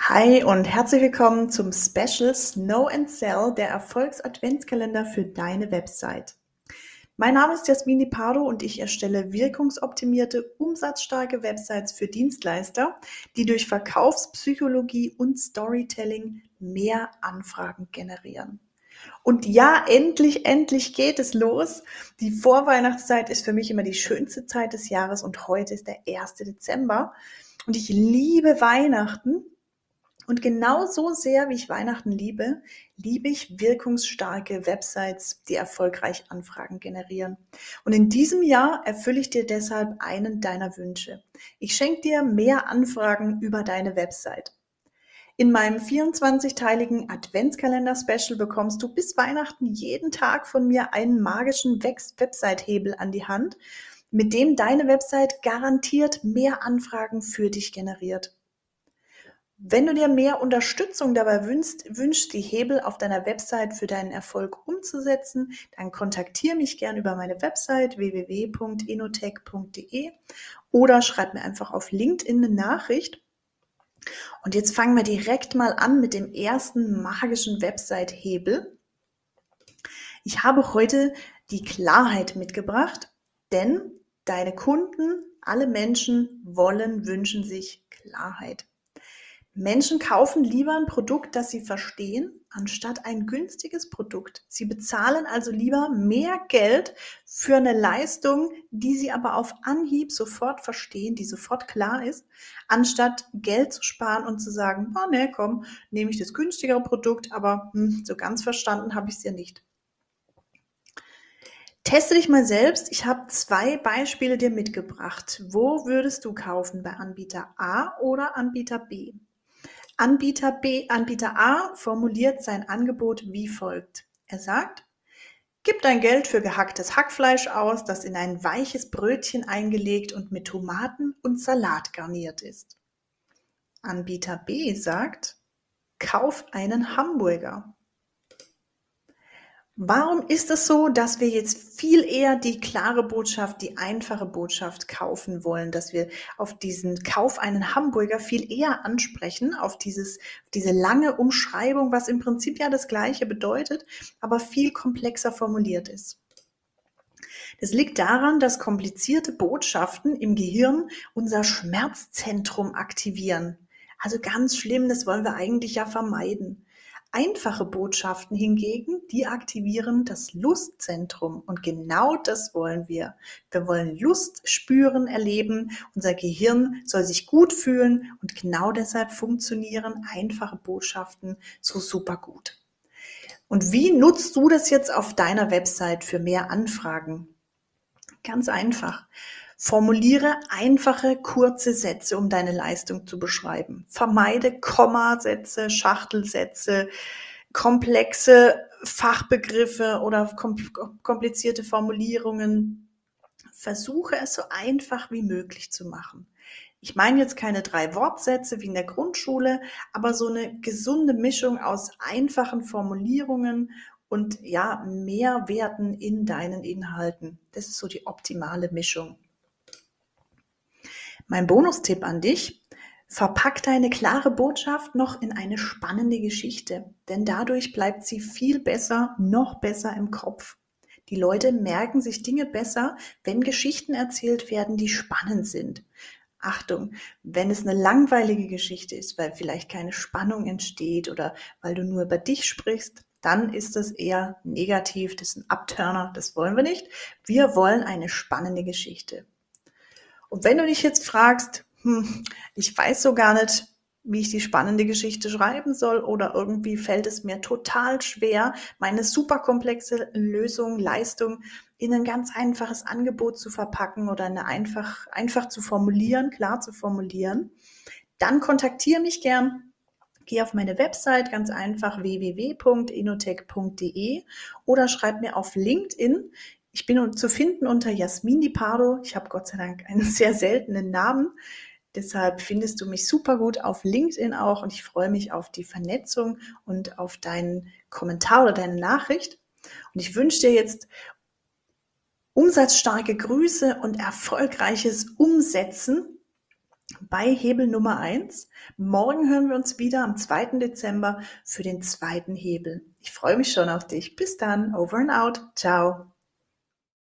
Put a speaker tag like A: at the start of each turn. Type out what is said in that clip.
A: Hi und herzlich willkommen zum Special Snow and Sell, der Erfolgs-Adventskalender für deine Website. Mein Name ist Jasmin Di Pardo und ich erstelle wirkungsoptimierte, umsatzstarke Websites für Dienstleister, die durch Verkaufspsychologie und Storytelling mehr Anfragen generieren. Und ja, endlich geht es los. Die Vorweihnachtszeit ist für mich immer die schönste Zeit des Jahres und heute ist der 1. Dezember. Und ich liebe Weihnachten. Und genauso sehr, wie ich Weihnachten liebe, liebe ich wirkungsstarke Websites, die erfolgreich Anfragen generieren. Und in diesem Jahr erfülle ich dir deshalb einen deiner Wünsche. Ich schenke dir mehr Anfragen über deine Website. In meinem 24-teiligen Adventskalender-Special bekommst du bis Weihnachten jeden Tag von mir einen magischen Website-Hebel an die Hand, mit dem deine Website garantiert mehr Anfragen für dich generiert. Wenn du dir mehr Unterstützung dabei wünschst, die Hebel auf deiner Website für deinen Erfolg umzusetzen, dann kontaktiere mich gerne über meine Website www.inotech.de oder schreib mir einfach auf LinkedIn eine Nachricht. Und jetzt fangen wir direkt mal an mit dem ersten magischen Website-Hebel. Ich habe heute die Klarheit mitgebracht, denn deine Kunden, alle Menschen wünschen sich Klarheit. Menschen kaufen lieber ein Produkt, das sie verstehen, anstatt ein günstiges Produkt. Sie bezahlen also lieber mehr Geld für eine Leistung, die sie aber auf Anhieb sofort verstehen, die sofort klar ist, anstatt Geld zu sparen und zu sagen, oh ne, komm, nehme ich das günstigere Produkt, aber so ganz verstanden habe ich es ja nicht. Teste dich mal selbst. Ich habe 2 Beispiele dir mitgebracht. Wo würdest du kaufen? Bei Anbieter A oder Anbieter B? Anbieter A formuliert sein Angebot wie folgt. Er sagt, gib dein Geld für gehacktes Hackfleisch aus, das in ein weiches Brötchen eingelegt und mit Tomaten und Salat garniert ist. Anbieter B sagt, kauf einen Hamburger. Warum ist es so, dass wir jetzt viel eher die klare Botschaft, die einfache Botschaft kaufen wollen, dass wir auf diesen Kauf einen Hamburger viel eher ansprechen, auf diese lange Umschreibung, was im Prinzip ja das Gleiche bedeutet, aber viel komplexer formuliert ist? Das liegt daran, dass komplizierte Botschaften im Gehirn unser Schmerzzentrum aktivieren. Also ganz schlimm, das wollen wir eigentlich ja vermeiden. Einfache Botschaften hingegen, die aktivieren das Lustzentrum und genau das wollen wir. Wir wollen Lust spüren, erleben, unser Gehirn soll sich gut fühlen und genau deshalb funktionieren einfache Botschaften so super gut. Und wie nutzt du das jetzt auf deiner Website für mehr Anfragen? Ganz einfach. Formuliere einfache, kurze Sätze, um deine Leistung zu beschreiben. Vermeide Kommasätze, Schachtelsätze, komplexe Fachbegriffe oder komplizierte Formulierungen. Versuche es so einfach wie möglich zu machen. Ich meine jetzt keine 3 Wortsätze wie in der Grundschule, aber so eine gesunde Mischung aus einfachen Formulierungen und ja, Mehrwerten in deinen Inhalten. Das ist so die optimale Mischung. Mein Bonustipp an dich: Verpack deine klare Botschaft noch in eine spannende Geschichte, denn dadurch bleibt sie viel besser, noch besser im Kopf. Die Leute merken sich Dinge besser, wenn Geschichten erzählt werden, die spannend sind. Achtung, wenn es eine langweilige Geschichte ist, weil vielleicht keine Spannung entsteht oder weil du nur über dich sprichst, dann ist das eher negativ, das ist ein Abturner, das wollen wir nicht. Wir wollen eine spannende Geschichte. Und wenn du dich jetzt fragst, ich weiß so gar nicht, wie ich die spannende Geschichte schreiben soll oder irgendwie fällt es mir total schwer, meine super komplexe Lösung, Leistung in ein ganz einfaches Angebot zu verpacken oder einfach zu formulieren, klar zu formulieren, dann kontaktiere mich gern. Geh auf meine Website, ganz einfach www.inotech.de oder schreib mir auf LinkedIn. Ich bin zu finden unter Jasmin Di Pardo. Ich habe Gott sei Dank einen sehr seltenen Namen. Deshalb findest du mich super gut auf LinkedIn auch und ich freue mich auf die Vernetzung und auf deinen Kommentar oder deine Nachricht. Und ich wünsche dir jetzt umsatzstarke Grüße und erfolgreiches Umsetzen bei Hebel Nummer 1. Morgen hören wir uns wieder am 2. Dezember für den zweiten Hebel. Ich freue mich schon auf dich. Bis dann. Over and out. Ciao.